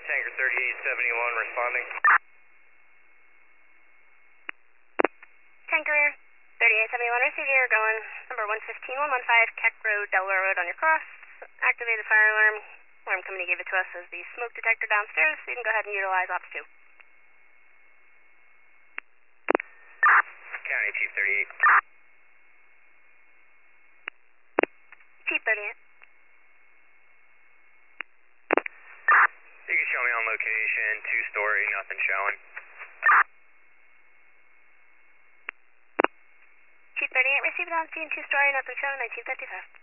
Tanker 3871 responding. Tanker 3871, received here, going number 115115 Keck Road, Delaware Road on your cross. Activated fire alarm. Alarm company gave it to us as the smoke detector downstairs, so you can go ahead and utilize Ops 2. County Chief 38. Chief 38. You can show me on location, 2-story, nothing showing. Chief 38, received on scene, 2-story, nothing showing, 1955.